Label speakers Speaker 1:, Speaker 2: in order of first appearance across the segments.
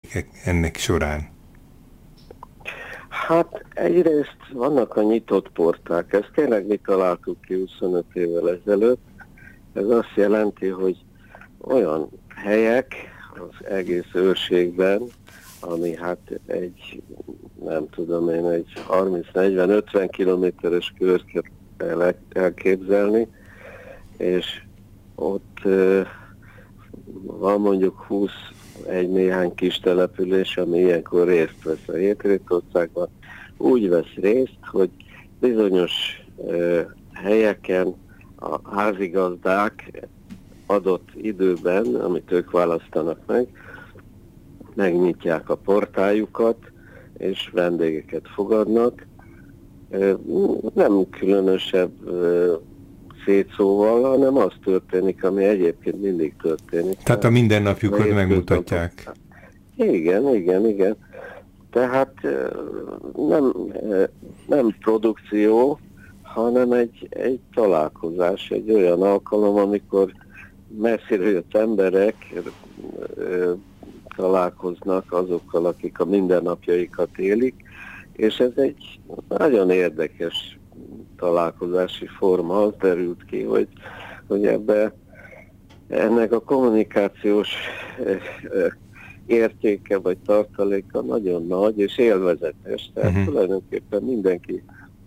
Speaker 1: történik ennek során?
Speaker 2: Hát egyrészt vannak a nyitott porták, ezt tényleg mi találtuk ki 25 évvel ezelőtt. Ez azt jelenti, hogy olyan helyek az egész őrségben, ami hát egy, nem tudom én, egy 30-40-50 kilométeres kört kell elképzelni, és ott van mondjuk 20 egy néhány kis település, ami ilyenkor részt vesz a Hétrétországban, úgy vesz részt, hogy bizonyos helyeken a házigazdák adott időben, amit ők választanak meg, megnyitják a portájukat, és vendégeket fogadnak. Nem különösebb szétszóval, hanem az történik, ami egyébként mindig történik.
Speaker 1: Tehát a mindennapjukat megmutatják.
Speaker 2: Igen. Tehát nem produkció, hanem egy találkozás, egy olyan alkalom, amikor messziről jött emberek találkoznak azokkal, akik a mindennapjaikat élik, és ez egy nagyon érdekes találkozási forma. Az derült ki, hogy ennek a kommunikációs értéke vagy tartaléka nagyon nagy és élvezetes. Tehát tulajdonképpen mindenki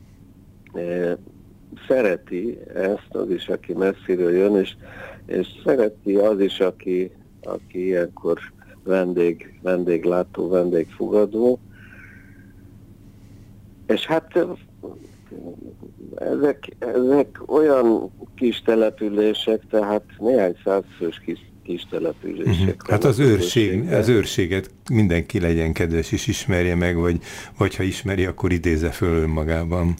Speaker 2: szereti ezt, az is, aki messziről jön, és szereti az is, aki ilyenkor vendéglátó, vendégfogadó. És hát ezek olyan kis települések, tehát néhány százfős kis települések.
Speaker 1: Hát az őrséget mindenki legyen kedves és ismerje meg, vagy ha ismeri, akkor idézze föl önmagában.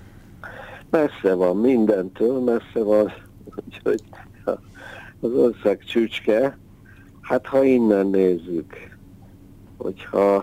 Speaker 2: Messze van mindentől, messze van, úgyhogy az ország csücske. Hát ha innen nézzük, hogyha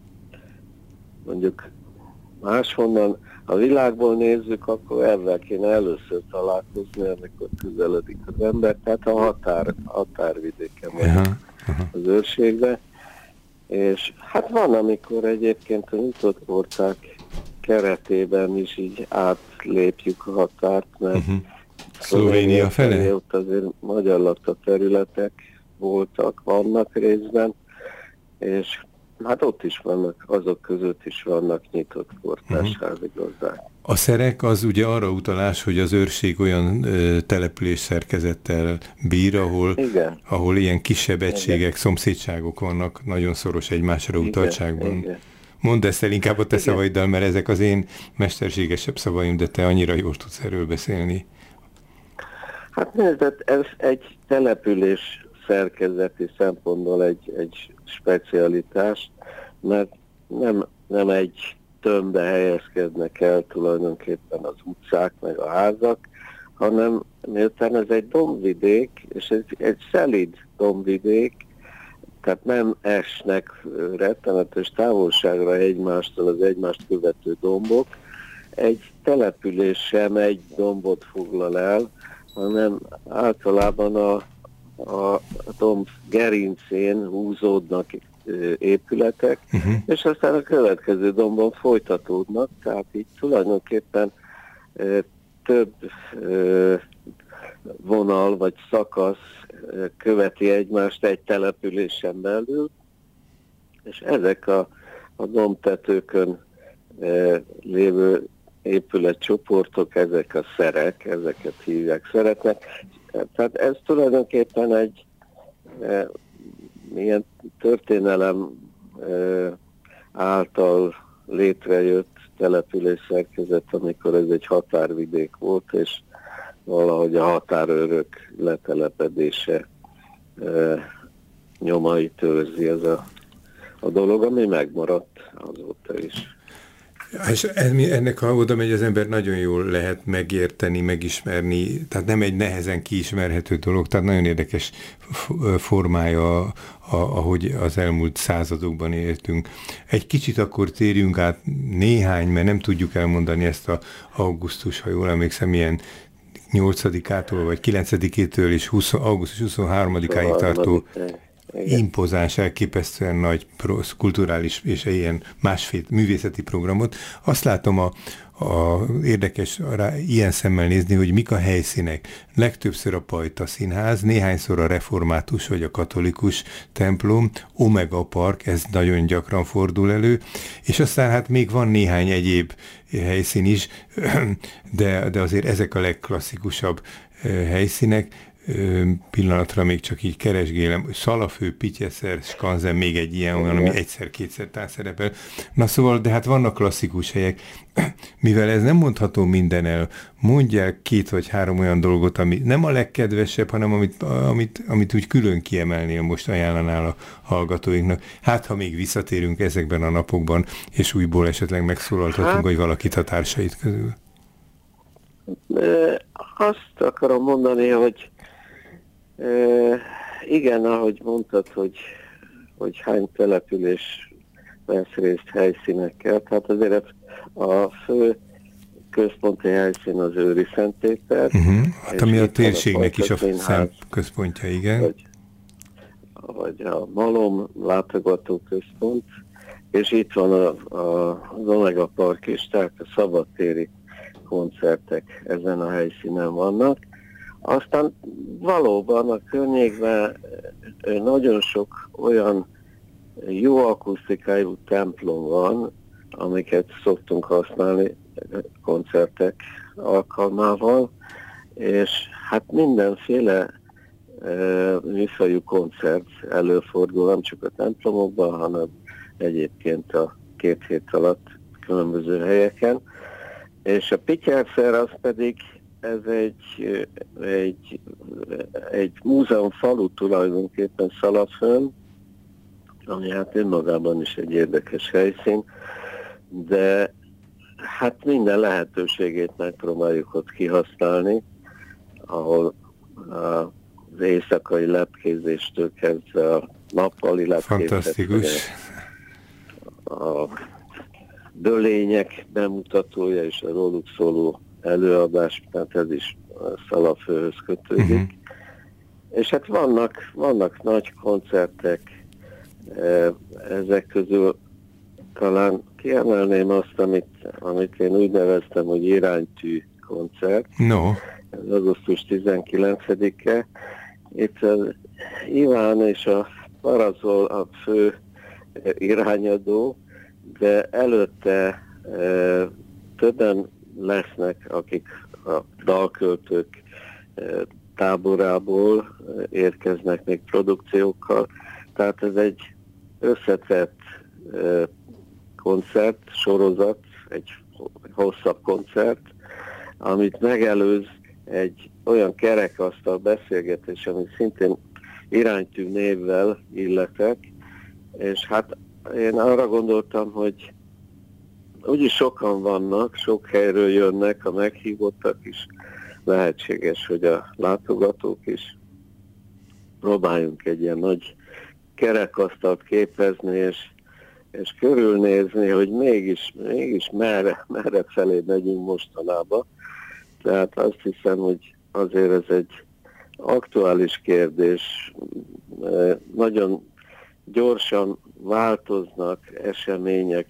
Speaker 2: mondjuk máshonnan a világból nézzük, akkor ezzel kéne először találkozni, amikor közeledik az ember, tehát a határvidéken van az őrségbe. És hát van, amikor egyébként a nyitott porták keretében is így átlépjük a határt, mert
Speaker 1: Szlovénia felé?
Speaker 2: Ott azért magyar lakta területek vannak részben, és hát ott is vannak, azok között is vannak nyitott portás házigazdák.
Speaker 1: A szerek az ugye arra utalás, hogy az őrség olyan település szerkezettel bír, ahol ilyen kisebb egységek, szomszédságok vannak, nagyon szoros egymásra utaltságban. Igen. Mondd ezt el inkább a te szavaiddal, mert ezek az én mesterségesebb szavaim, de te annyira jól tudsz erről beszélni.
Speaker 2: Hát nézd, ez egy település szerkezeti szempontból egy specialitás, mert nem egy tömbbe helyezkednek el tulajdonképpen az utcák meg a házak, hanem miután ez egy dombvidék, és egy szelíd dombvidék, tehát nem esnek rettenetes távolságra egymástól az egymást követő dombok, egy település sem egy dombot foglal el, hanem általában a domb gerincén húzódnak épületek, és aztán a következő dombon folytatódnak, tehát így tulajdonképpen több vonal vagy szakasz követi egymást egy településen belül, és ezek a dombtetőkön lévő épületcsoportok, ezek a szerek, ezeket hívják szeretnek. Tehát ez tulajdonképpen egy ilyen történelem által létrejött település szerkezet, amikor ez egy határvidék volt, és valahogy a határőrök letelepedése nyomait őrzi ez a dolog, ami megmaradt azóta is.
Speaker 1: És ennek, ha oda megy az ember, nagyon jól lehet megérteni, megismerni, tehát nem egy nehezen kiismerhető dolog, tehát nagyon érdekes formája, ahogy az elmúlt századokban éltünk. Egy kicsit akkor térjünk át mert nem tudjuk elmondani ezt a augusztus, ha jól emlékszem, ilyen 8-ától vagy 9-től és augusztus 23-áig tartó impozáns, elképesztően nagy kulturális és ilyen másfél művészeti programot. Azt látom érdekes ilyen szemmel nézni, hogy mik a helyszínek. Legtöbbször a Pajta Színház, néhányszor a református vagy a katolikus templom, Omega Park, ez nagyon gyakran fordul elő, és aztán hát még van néhány egyéb helyszín is, de azért ezek a legklasszikusabb helyszínek. Pillanatra még csak így keresgélem, Szalafő, Pityeszer, Skanzen, még egy ilyen olyan, ami egyszer-kétszer szerepel. Na szóval, de hát vannak klasszikus helyek. Mivel ez nem mondható minden el, mondjál 2 vagy 3 olyan dolgot, ami nem a legkedvesebb, hanem amit úgy külön kiemelnél, most ajánlanál a hallgatóinknak. Hát, ha még visszatérünk ezekben a napokban, és újból esetleg megszólaltatunk, hogy valakit a társait közül.
Speaker 2: Azt akarom mondani, hogy igen, ahogy mondtad, hogy hány település vesz részt helyszínekkel, tehát azért a fő központi helyszín az Őri Szent Péter.
Speaker 1: Hát ami a térségnek is a szent központja, igen.
Speaker 2: Vagy a Malom látogató központ, és itt van az Omega Park is, tehát a szabadtéri koncertek ezen a helyszínen vannak. Aztán valóban a környékben nagyon sok olyan jó akusztikájú templom van, amiket szoktunk használni koncertek alkalmával, és hát mindenféle műfajú koncert előfordul, nem csak a templomokban, hanem egyébként a 2 hét alatt különböző helyeken. És a Pityerszer az pedig ez egy múzeumfalu tulajdonképpen Szalafön, ami hát önmagában is egy érdekes helyszín, de hát minden lehetőségét megpróbáljuk ott kihasználni, ahol az éjszakai lepkézéstől kezdve a nappali lepkézést, a dölények bemutatója és a róluk szóló előadás, tehát ez is Szalafőhöz kötődik. És hát vannak nagy koncertek, ezek közül talán kiemelném azt, amit én úgy neveztem, hogy iránytű koncert.
Speaker 1: No.
Speaker 2: Ez augusztus 19-e. Itt az Iván és a Parazol a fő irányadó, de előtte többen lesznek, akik a dalköltők táborából érkeznek még produkciókkal. Tehát ez egy összetett koncert, sorozat, egy hosszabb koncert, amit megelőz egy olyan kerekasztal beszélgetés, ami szintén iránytű névvel illetek, és hát én arra gondoltam, hogy úgyis sokan vannak, sok helyről jönnek, a meghívottak is, lehetséges, hogy a látogatók is. Próbáljunk egy ilyen nagy kerekasztalt képezni, és körülnézni, hogy mégis merre felé megyünk mostanában. Tehát azt hiszem, hogy azért ez egy aktuális kérdés. Nagyon gyorsan változnak események,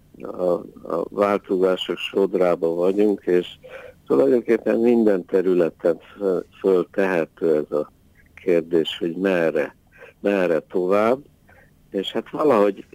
Speaker 2: a változások sodrába vagyunk, és tulajdonképpen minden területen föltehető ez a kérdés, hogy merre tovább. És hát valahogy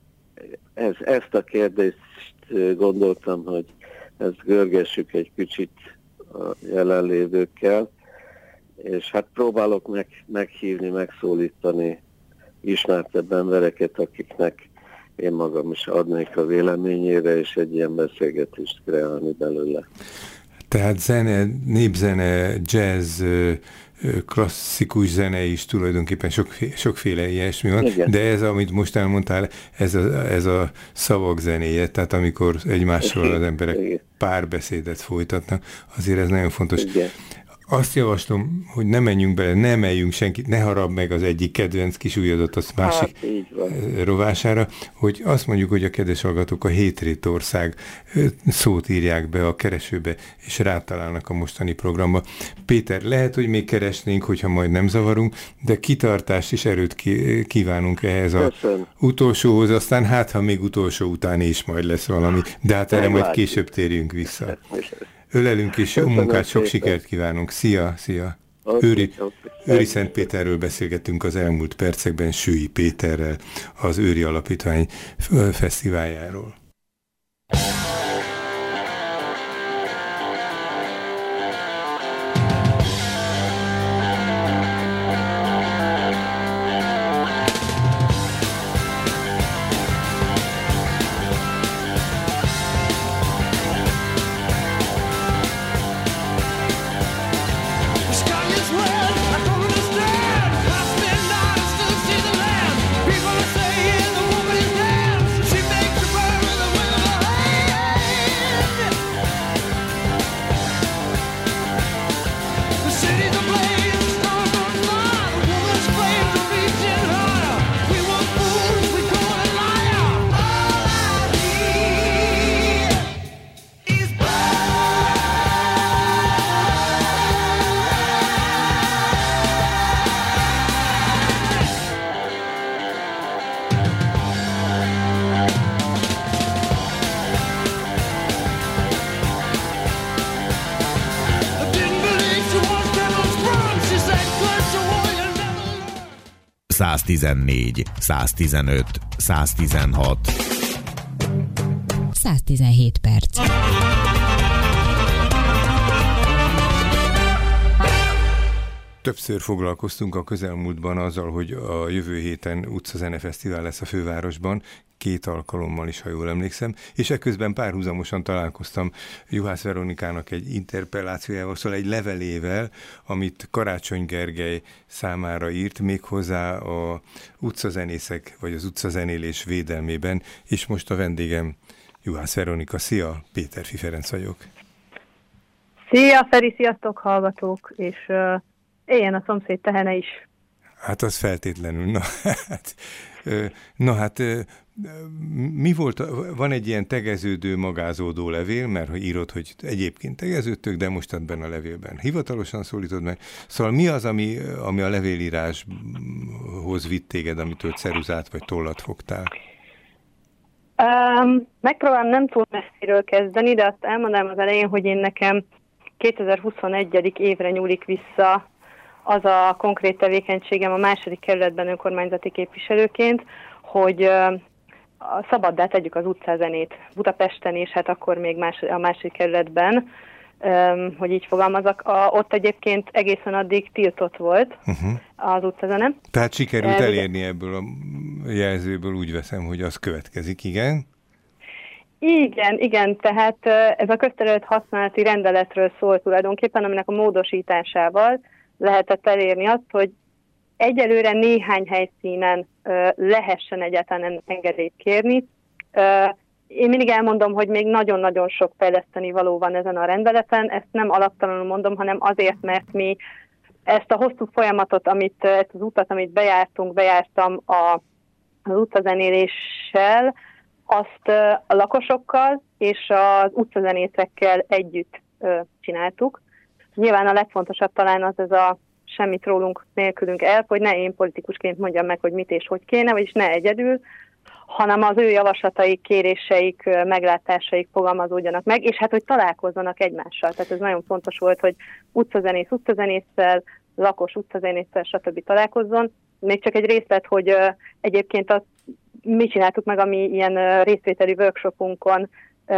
Speaker 2: ezt a kérdést gondoltam, hogy ezt görgessük egy kicsit a jelenlévőkkel, és hát próbálok meghívni, megszólítani ismertebb embereket, akiknek én magam is adnék a véleményére, és egy ilyen beszélgetést kreálni belőle.
Speaker 1: Tehát zene, népzene, jazz, klasszikus zene is tulajdonképpen sokféle ilyesmi van, igen. De ez, amit most elmondtál, ez a szavak zenéje, tehát amikor egymással az emberek párbeszédet folytatnak, azért ez nagyon fontos. Igen. Azt javaslom, hogy ne menjünk bele, ne emeljünk senkit, ne harab meg az egyik kedvenc kis ujjadat a másik rovására, hogy azt mondjuk, hogy a kedves hallgatók a Hétrétország szót írják be a keresőbe, és rátalálnak a mostani programba. Péter, lehet, hogy még keresnénk, hogyha majd nem zavarunk, de kitartást és erőt kívánunk ehhez az utolsóhoz, aztán hát, ha még utolsó után is majd lesz valami, de hát erre majd később térjünk vissza. Ölelünk és jó munkát, sok sikert kívánunk. Szia, szia! Őri Szentpéterről beszélgettünk az elmúlt percekben Sői Péterrel, az Őri Alapítvány fesztiváljáról.
Speaker 3: ...114, 115, 116.
Speaker 4: 117 perc.
Speaker 1: Többször foglalkoztunk a közelmúltban azzal, hogy a jövő héten utcazene fesztivál lesz a fővárosban, 2 alkalommal is, ha jól emlékszem, és ekközben párhuzamosan találkoztam Juhász Veronikának egy interpellációjával, szóval egy levelével, amit Karácsony Gergely számára írt, méghozzá a utcazenészek, vagy az utcazenélés védelmében, és most a vendégem Juhász Veronika. Szia, Péterfi Ferenc vagyok.
Speaker 5: Szia, Feri, sziasztok, hallgatók, és éljen a szomszéd tehene is.
Speaker 1: Hát az feltétlenül. Na hát, mi volt, van egy ilyen tegeződő, magázódó levél, mert hogy írod, hogy egyébként tegeződtök, de most ebben a levélben hivatalosan szólítod meg. Szóval mi az, ami a levélíráshoz vitt téged, amitől ceruzát vagy tollat fogtál?
Speaker 5: Megpróbálom nem túl messziről kezdeni, de azt elmondanám az elején, hogy én nekem 2021. évre nyúlik vissza az a konkrét tevékenységem a második kerületben önkormányzati képviselőként, hogy szabaddá tegyük az utcazenét Budapesten, és hát akkor még a második kerületben, hogy így fogalmazok. Ott egyébként egészen addig tiltott volt az utcazene.
Speaker 1: Tehát sikerült elérni ebből a jelzőből, úgy veszem, hogy az következik, igen?
Speaker 5: Igen, tehát ez a közterület használati rendeletről szól tulajdonképpen, aminek a módosításával lehetett elérni azt, hogy egyelőre néhány helyszínen lehessen egyáltalán engedélyt kérni. Én mindig elmondom, hogy még nagyon-nagyon sok fejleszteni való van ezen a rendeleten. Ezt nem alaptalanul mondom, hanem azért, mert mi ezt a hosszú folyamatot, ezt az utat, amit bejártam az utcazenéléssel, azt a lakosokkal és az utcazenészekkel együtt csináltuk. Nyilván a legfontosabb talán az ez a semmit rólunk nélkülünk el, hogy ne én politikusként mondjam meg, hogy mit és hogy kéne, vagyis ne egyedül, hanem az ő javaslataik, kéréseik, meglátásaik fogalmazódjanak meg, és hát, hogy találkozzanak egymással. Tehát ez nagyon fontos volt, hogy utcazenésszel, lakos utcazenésszel, stb. Találkozzon. Még csak egy részlet, hogy egyébként mi csináltuk meg a mi ilyen részvételi workshopunkon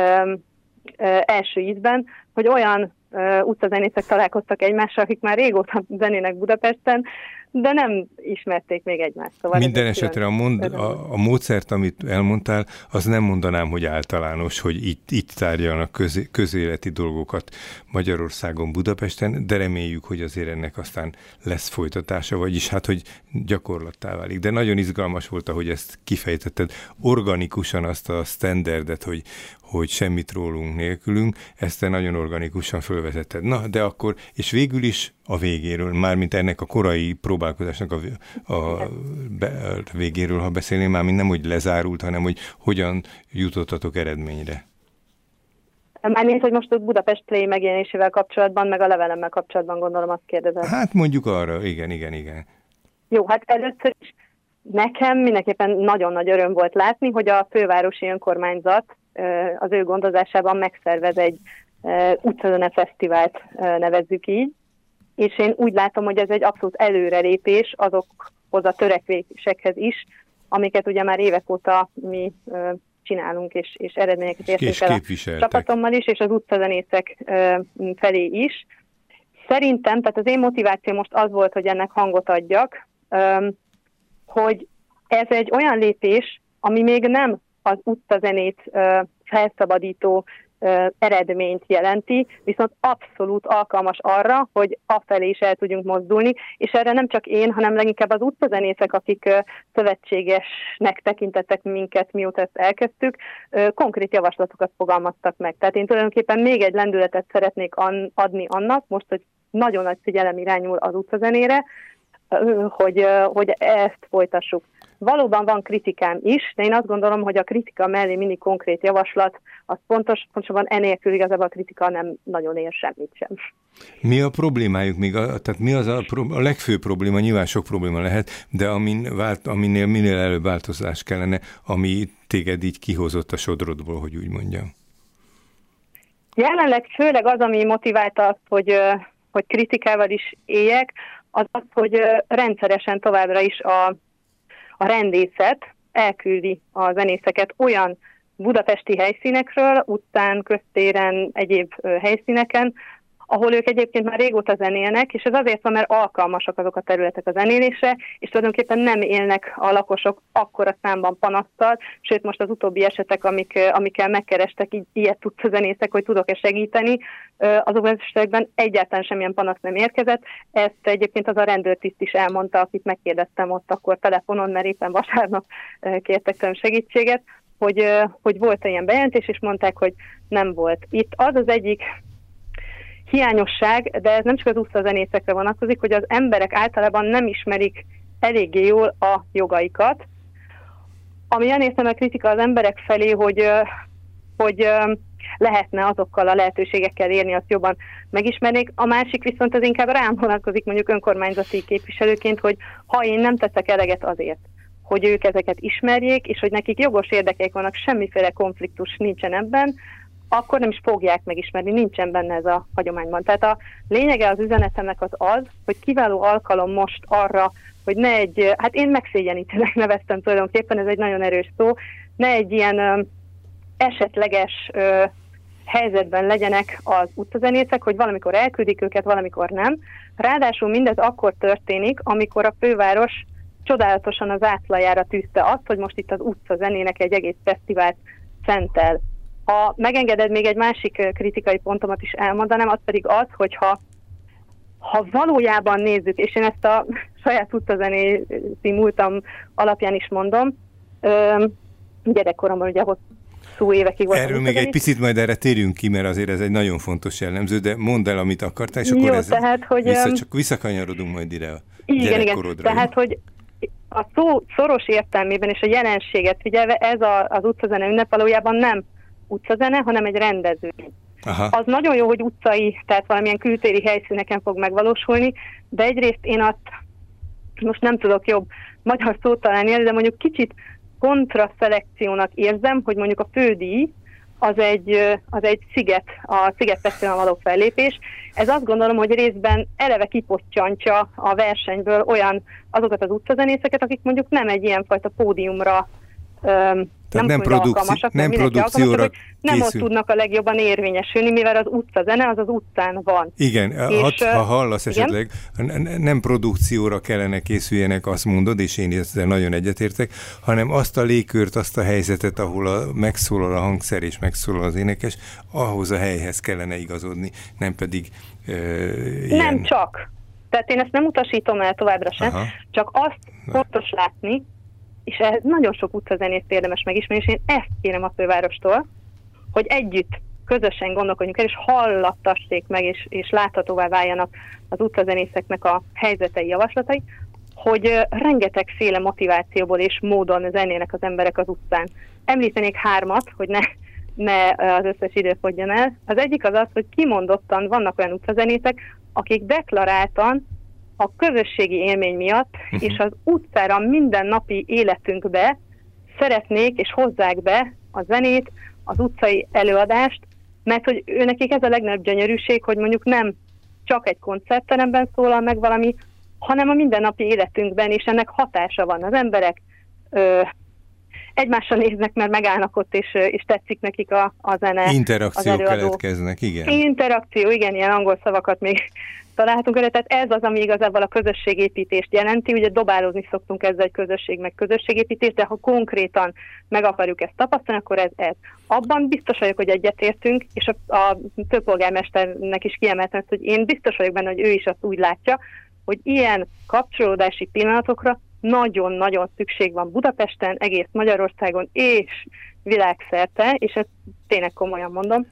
Speaker 5: első ízben, hogy olyan utcazenészek találkoztak egymással, akik már régóta zenének Budapesten, de nem ismerték még egymást. Szóval
Speaker 1: minden esetre a módszert, amit elmondtál, az nem mondanám, hogy általános, hogy itt tárgyalnak közéleti dolgokat Magyarországon, Budapesten, de reméljük, hogy azért ennek aztán lesz folytatása, vagyis hát, hogy gyakorlattá válik. De nagyon izgalmas volt, ahogy ezt kifejtetted, organikusan azt a standardet, hogy semmit rólunk nélkülünk, ezt te nagyon organikusan fölvezetted. Na, de akkor, és végül is a végéről, mármint ennek a korai próbálkozásnak a végéről, ha beszélném, mármint nem, hogy lezárult, hanem, hogy hogyan jutottatok eredményre.
Speaker 5: Mármint, hogy most a Budapest Play megjelenésével kapcsolatban, meg a levelemmel kapcsolatban gondolom azt kérdezem.
Speaker 1: Hát mondjuk arra, igen.
Speaker 5: Jó, hát először is nekem mindenképpen nagyon nagy öröm volt látni, hogy a fővárosi önkormányzat az ő gondozásában megszervez egy utcazene fesztivált, nevezzük így, és én úgy látom, hogy ez egy abszolút előrelépés azokhoz a törekvésekhez is, amiket ugye már évek óta mi csinálunk, és eredményeket értünk el a csapatommal is, és az utcazenészek felé is. Szerintem, tehát az én motiváció most az volt, hogy ennek hangot adjak, hogy ez egy olyan lépés, ami még nem az utcazenét felszabadító eredményt jelenti, viszont abszolút alkalmas arra, hogy afelé is el tudjunk mozdulni, és erre nem csak én, hanem leginkább az utcazenészek, akik szövetségesnek tekintettek minket, mióta ezt elkezdtük, konkrét javaslatokat fogalmaztak meg. Tehát én tulajdonképpen még egy lendületet szeretnék adni annak, most, hogy nagyon nagy figyelem irányul az utcazenére, hogy ezt folytassuk. Valóban van kritikám is, de én azt gondolom, hogy a kritika mellé mindig konkrét javaslat, az pontosabban enélkül igazából a kritika nem nagyon ér semmit sem.
Speaker 1: Mi a problémájuk még? Tehát mi az a legfőbb probléma? Nyilván sok probléma lehet, de aminél minél előbb változás kellene, ami téged így kihozott a sodrodból, hogy úgy mondjam.
Speaker 5: Jelenleg főleg az, ami motiválta azt, hogy kritikával is éljek, az, hogy rendszeresen továbbra is a rendészet elküldi a zenészeket olyan budapesti helyszínekről, utcán, köztéren, egyéb helyszíneken, ahol ők egyébként már régóta zenélnek, és ez azért van, mert alkalmasak azok a területek a zenélésre, és tulajdonképpen nem élnek a lakosok akkora számban panasztal, sőt most az utóbbi esetek, amikkel megkerestek, ilyet tudsz a zenészek, hogy tudok-e segíteni, azokban az esetekben egyáltalán semmilyen panasz nem érkezett. Ezt egyébként az a rendőrtiszt is elmondta, akit megkérdeztem ott akkor telefonon, mert éppen vasárnap kértek tőlem segítséget, hogy volt ilyen bejelentés, és mondták, hogy nem volt. Itt az az egyik hiányosság, de ez nem csak az utcazenészekre vonatkozik, hogy az emberek általában nem ismerik eléggé jól a jogaikat. Ami elnéztem a kritika az emberek felé, hogy lehetne azokkal a lehetőségekkel érni, azt jobban megismernék. A másik viszont az inkább rám vonatkozik mondjuk önkormányzati képviselőként, hogy ha én nem teszek eleget azért, hogy ők ezeket ismerjék, és hogy nekik jogos érdekeik vannak, semmiféle konfliktus nincsen ebben, akkor nem is fogják megismerni, nincsen benne ez a hagyományban. Tehát a lényege az üzenetemnek az, hogy kiváló alkalom most arra, hogy ne hát én megszégyenítőnek neveztem tulajdonképpen, ez egy nagyon erős szó, ne egy ilyen esetleges helyzetben legyenek az utcazenészek, hogy valamikor elküldik őket, valamikor nem. Ráadásul mindez akkor történik, amikor a főváros csodálatosan az ászlajára tűzte azt, hogy most itt az utcazenének egy egész fesztivált szentel. Ha megengeded, még egy másik kritikai pontomat is elmondanám, az pedig az, hogy ha valójában nézzük, és én ezt a saját utcazenészi múltam alapján is mondom, gyerekkoromban ugye hosszú évekig voltam.
Speaker 1: Erről még egy picit majd erre térjünk ki, mert azért ez egy nagyon fontos jellemző, de mondd el, amit akartál, és akkor
Speaker 5: tehát, hogy
Speaker 1: csak visszakanyarodunk majd ide a
Speaker 5: gyerekkorodra. Igen. Tehát, hogy a szó szoros értelmében és a jelenséget figyelve ez az utcazene ünnep valójában nem utcazene, hanem egy rendezvény.
Speaker 1: Aha.
Speaker 5: Az nagyon jó, hogy utcai, tehát valamilyen kültéri helyszíneken fog megvalósulni, de egyrészt én azt most nem tudok jobb magyar szót találni, de mondjuk kicsit kontraszelekciónak érzem, hogy mondjuk a fődíj az egy sziget, a Sziget-fesztiválon való fellépés. Ez azt gondolom, hogy részben eleve kipottyantja a versenyből azokat az utcazenészeket, akik mondjuk nem egy ilyenfajta pódiumra
Speaker 1: nem produkcióra
Speaker 5: nem ott tudnak a legjobban érvényesülni, mivel az utcazene az utcán van.
Speaker 1: Igen, ha hallasz esetleg, nem produkcióra kellene készüljenek, azt mondod, és én ezzel nagyon egyetértek, hanem azt a légkört, azt a helyzetet, ahol megszólal a hangszer és megszólal az énekes, ahhoz a helyhez kellene igazodni, nem pedig ilyen...
Speaker 5: Nem csak. Tehát én ezt nem utasítom el továbbra sem, csak azt fontos látni, és ehhez nagyon sok utcazenét érdemes megismerni, és én ezt kérem a fővárostól, hogy együtt, közösen gondolkodjunk el, és hallattassék meg, és láthatóvá váljanak az utcazenészeknek a helyzetei, javaslatai, hogy rengetegféle motivációból és módon zenélnek az emberek az utcán. Említenék 3, hogy ne az összes idő fogjon el. Az egyik az, hogy kimondottan vannak olyan utcazenészek, akik deklaráltan a közösségi élmény miatt és az utcára mindennapi életünkbe szeretnék és hozzák be a zenét, az utcai előadást, mert hogy őnekik ez a legnagyobb gyönyörűség, hogy mondjuk nem csak egy koncertteremben szólal meg valami, hanem a mindennapi életünkben, és ennek hatása van. Az emberek egymással néznek, mert megállnak ott, és tetszik nekik a zene.
Speaker 1: Interakciók keletkeznek, igen.
Speaker 5: Interakció, igen, ilyen angol szavakat még találhatunk erre, tehát ez az, ami igazából a közösségépítést jelenti. Ugye dobálózni szoktunk ezzel, egy közösség meg közösségépítés, de ha konkrétan meg akarjuk ezt tapasztalni, akkor ez. Abban biztos vagyok, hogy egyetértünk, és a főpolgármesternek is kiemeltem, hogy én biztos vagyok benne, hogy ő is azt úgy látja, hogy ilyen kapcsolódási pillanatokra nagyon-nagyon szükség van Budapesten, egész Magyarországon és világszerte, és ezt tényleg komolyan mondom.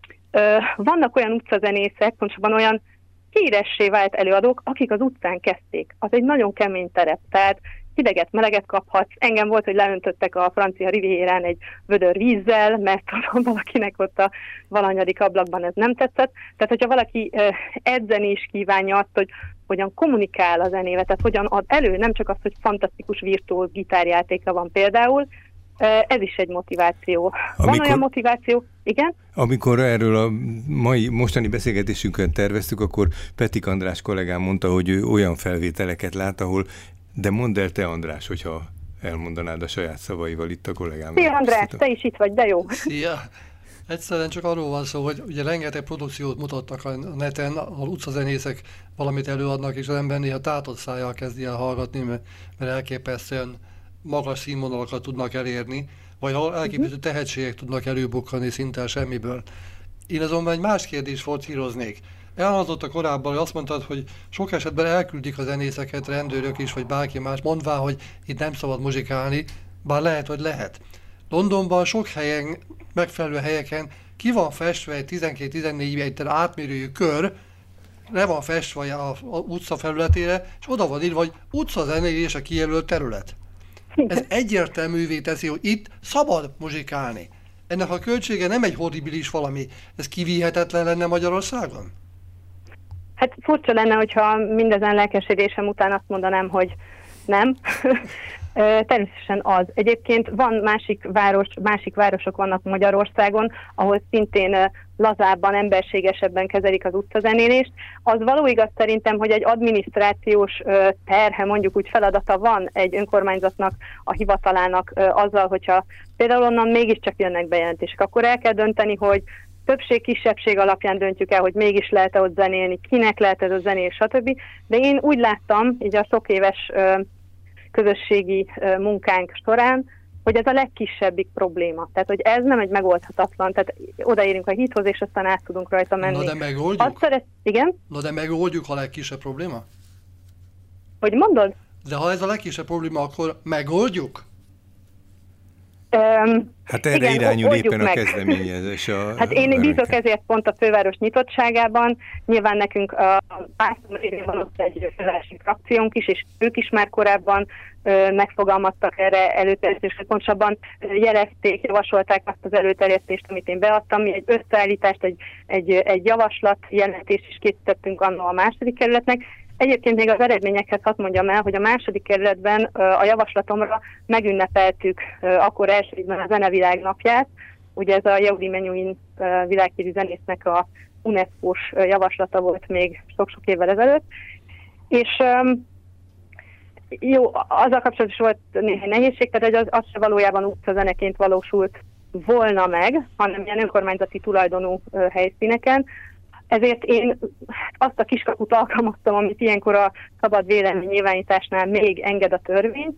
Speaker 5: Vannak olyan utcazenészek, pontosabban olyan híressé vált előadók, akik az utcán kezdték. Az egy nagyon kemény terep, tehát hideget, meleget kaphatsz. Engem volt, hogy leöntöttek a francia rivierán egy vödör vízzel, mert valakinek ott a valanyadik ablakban ez nem tetszett. Tehát, hogyha valaki edzeni is kívánja azt, hogy hogyan kommunikál a zenével, tehát hogyan ad elő, nem csak azt, hogy fantasztikus virtuóz gitárjátéka van például, ez is egy motiváció. Van olyan motiváció, igen?
Speaker 1: Amikor erről a mostani beszélgetésünkön terveztük, akkor Petik András kollégám mondta, hogy ő olyan felvételeket lát, ahol, de mondd el te, András, hogyha elmondanád a saját szavaival itt a kollégám.
Speaker 5: Szia, András, te is itt vagy, de jó.
Speaker 4: Szia! Egyszerűen csak arról van szó, hogy ugye rengeteg produkciót mutattak a neten, ahol utcazenészek valamit előadnak, és az ember néha tátott szájjal kezdi el hallgatni, mert elképesztően magas színvonalakat tudnak elérni, vagy elképesztő tehetségek tudnak előbukkani szinte semmiből. Én azonban egy más kérdést forcíroznék. Elhangzott a korábban, hogy azt mondtad, hogy sok esetben elküldik a zenészeket, rendőrök is, vagy bárki más, mondván, hogy itt nem szabad muzsikálni, bár lehet, hogy lehet. Londonban sok helyen, megfelelő helyeken ki van festve egy 12-14 méter átmérőjű kör, le van festve a utca felületére, és oda van írva, hogy utcazenélés a kijelölt terület. Ez egyértelművé teszi, hogy itt szabad muzsikálni. Ennek a költsége nem egy horribilis valami. Ez kivihetetlen lenne Magyarországon?
Speaker 5: Hát furcsa lenne, hogyha mindezen lelkesedésem után azt mondanám, hogy nem. Természetesen az. Egyébként van másik városok vannak Magyarországon, ahol szintén lazábban, emberségesebben kezelik az utcazenélést. Az való igaz szerintem, hogy egy adminisztrációs terhe, mondjuk úgy feladata van egy önkormányzatnak, a hivatalának azzal, hogyha például onnan mégiscsak jönnek bejelentések, akkor el kell dönteni, hogy többség-kisebbség alapján döntjük el, hogy mégis lehet-e ott zenélni, kinek lehet ez a zenél, stb. De én úgy láttam, így a sok éves közösségi munkánk során, hogy ez a legkisebbik probléma. Tehát, hogy ez nem egy megoldhatatlan, tehát odaérünk a hithoz, és aztán át tudunk rajta menni.
Speaker 4: Na de megoldjuk?
Speaker 5: Igen?
Speaker 4: Na de megoldjuk, ha a legkisebb probléma?
Speaker 5: Hogy mondod?
Speaker 4: De ha ez a legkisebb probléma, akkor megoldjuk?
Speaker 1: Hát erre igen, irányul éppen meg a kezdeményezés.
Speaker 5: Hát én bízok ezért pont a főváros nyitottságában. Nyilván nekünk a Pásztorban van ott egy fővárosi frakciónk is, és ők is már korábban megfogalmaztak erre előterjesztést, pontosabban jelezték, javasolták azt az előterjesztést, amit én beadtam. Mi egy összeállítást, egy javaslat jelentést is készítettünk annól a második kerületnek. Egyébként még az eredményekhez hadd mondjam el, hogy a második kerületben a javaslatomra megünnepeltük akkor első ízben a Zenevilág napját. Ugye ez a Yehudi Menuhin világhírű zenésznek a UNESCO-s javaslata volt még sok-sok évvel ezelőtt. És jó, azzal kapcsolatban is volt néhány nehézség, tehát az se valójában utcazeneként valósult volna meg, hanem ilyen önkormányzati tulajdonú helyszíneken. Ezért én azt a kiskaput alkalmaztam, amit ilyenkor a szabad véleménynyilvánításnál még enged a törvény,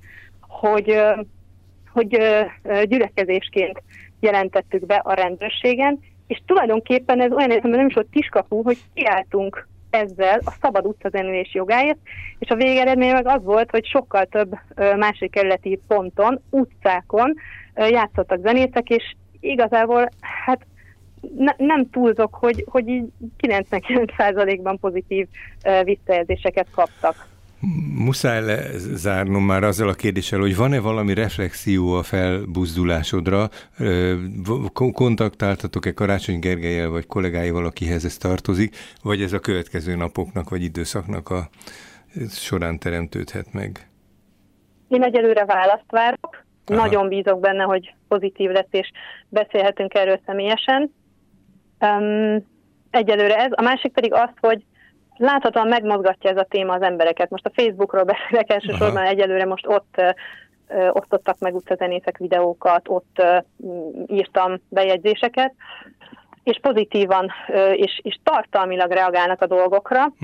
Speaker 5: hogy gyülekezésként jelentettük be a rendőrségen, és tulajdonképpen ez olyan értelemben nem is volt kiskapu, hogy kiálltunk ezzel a szabad utcazenélés jogáért, és a végeredmény meg az volt, hogy sokkal több másik kerületi ponton, utcákon játszottak zenészek, és igazából hát nem túlzok, hogy így 99%-ban pozitív visszajelzéseket kaptak.
Speaker 1: Muszáj lezárnom már azzal a kérdéssel, hogy van-e valami reflexió a felbuzdulásodra? Kontaktáltatok-e Karácsony Gergellyel vagy kollégáival, akihez ez tartozik, vagy ez a következő napoknak vagy időszaknak a során teremtődhet meg?
Speaker 5: Én egyelőre választ várok. Aha. Nagyon bízok benne, hogy pozitív lesz, és beszélhetünk erről személyesen. Egyelőre ez. A másik pedig az, hogy láthatóan megmozgatja ez a téma az embereket. Most a Facebookról beszélek elsősorban, egyelőre most ott osztottak meg utcazenészek videókat, ott írtam bejegyzéseket, és pozitívan és tartalmilag reagálnak a dolgokra.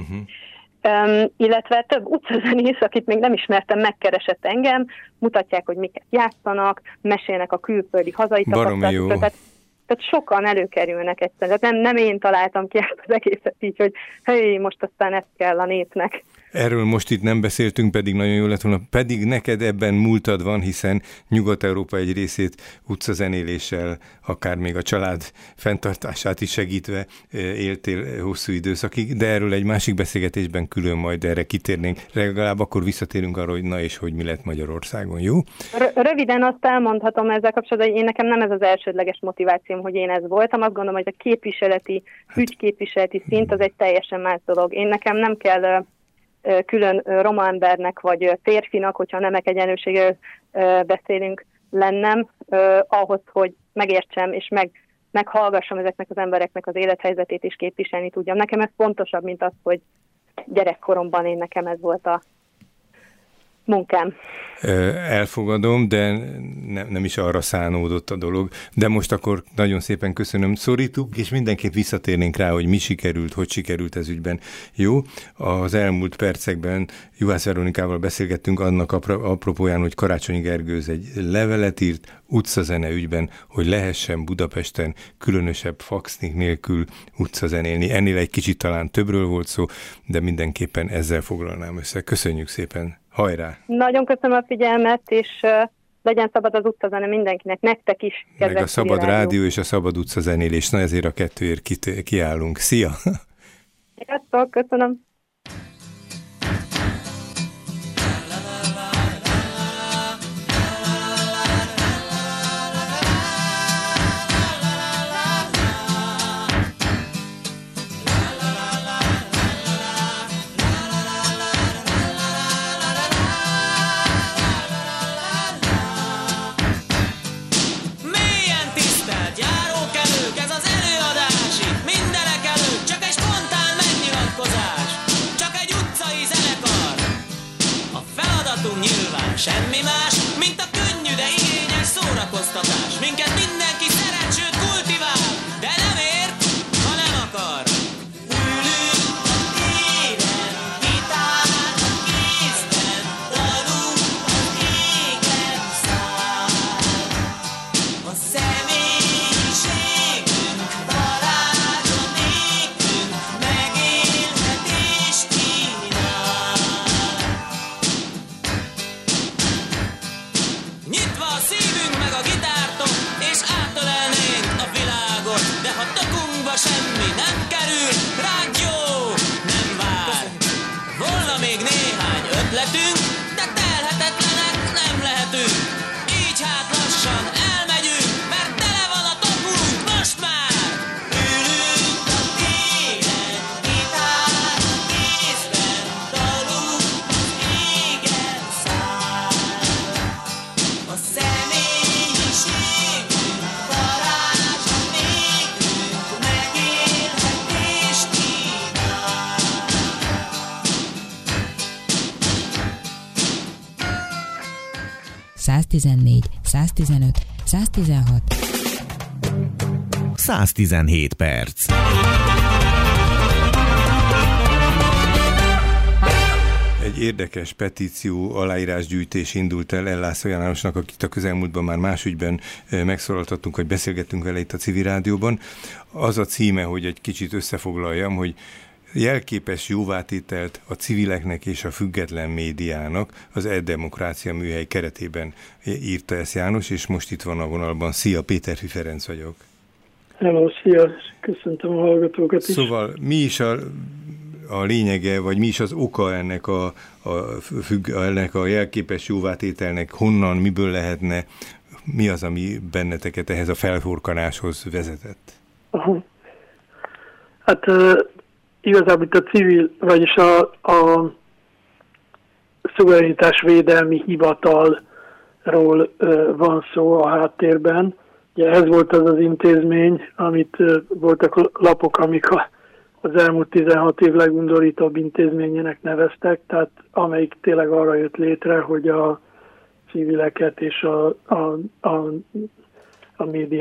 Speaker 5: Illetve több utcazenész, akit még nem ismertem, megkeresett engem, mutatják, hogy miket játszanak, mesélnek a külföldi hazai tapasztalatokról. Tehát sokan előkerülnek egyszerűen. Tehát nem én találtam ki ezt az egészet így, hogy hé, most aztán ezt kell a népnek.
Speaker 1: Erről most itt nem beszéltünk, pedig nagyon jó lett volna. Pedig neked ebben múltad van, hiszen Nyugat-Európa egy részét utcazenéléssel, akár még a család fenntartását is segítve éltél hosszú időszakig, de erről egy másik beszélgetésben külön majd erre kitérnénk. Legalább akkor visszatérünk arra, hogy na és hogy mi lett Magyarországon, jó?
Speaker 5: Röviden azt elmondhatom ezzel kapcsolatban, hogy én nekem nem ez az elsődleges motivációm, hogy én ez voltam. Azt gondolom, hogy a képviseleti, ügyképviseleti szint az egy teljesen más dolog. Én nekem nem kell külön roma embernek vagy férfinak, hogyha nemek egyenlőségről beszélünk, lennem, ahhoz, hogy megértsem és meghallgassam ezeknek az embereknek az élethelyzetét és képviselni tudjam. Nekem ez fontosabb, mint az, hogy gyerekkoromban nekem ez volt a munkám.
Speaker 1: Elfogadom, de nem is arra szánódott a dolog. De most akkor nagyon szépen köszönöm. Szorítuk, és mindenképp visszatérnénk rá, hogy mi sikerült, hogy sikerült ez ügyben. Jó, az elmúlt percekben Juhász Veronikával beszélgettünk annak apropóján, hogy Karácsony Gergő egy levelet írt utcazene ügyben, hogy lehessen Budapesten különösebb faxnik nélkül utcazenélni. Ennél egy kicsit talán többről volt szó, de mindenképpen ezzel foglalnám össze. Köszönjük szépen! Hajrá!
Speaker 5: Nagyon köszönöm a figyelmet, és legyen szabad az utcazene mindenkinek, nektek is.
Speaker 1: Meg a szabad rádió és a szabad utcazenélés, na ezért a kettőért kiállunk. Szia!
Speaker 5: Sziasztok, köszönöm!
Speaker 6: Semmi más, mint a könnyű, de igényes szórakoztatás. Minket mindenki szeret, sőt kultivál, de nem ért, ha nem akar. Ülünk a téren, gitár a kézben, dalunk az égen száll. A személyiségünk
Speaker 7: 114, 115, 116.
Speaker 3: 117 perc.
Speaker 1: Egy érdekes petíció aláírásgyűjtés indult el Ellászló Jánosnak, akit a közelmúltban már más ügyben megszólaltattunk, hogy beszélgettünk vele itt a Civil Rádióban. Az a címe, hogy egy kicsit összefoglaljam, hogy jelképes jóvátételt a civileknek és a független médiának az E-demokrácia műhely keretében írta ezt János, és most itt van a vonalban. Szia, Péterfi Ferenc vagyok.
Speaker 8: Hello, szia, köszöntöm a hallgatókat is.
Speaker 1: Szóval mi is a lényege, vagy mi is az oka ennek a jelképes jóvátételnek, honnan, miből lehetne, mi az, ami benneteket ehhez a felforkanáshoz vezetett?
Speaker 8: Aha. Hát igazából itt a civil, vagyis a szuverenitásvédelmi hivatalról van szó a háttérben. Ugye ez volt az az intézmény, amit voltak lapok, amik az elmúlt 16 év legundorítóbb intézményének neveztek, tehát amelyik tényleg arra jött létre, hogy a civileket és a média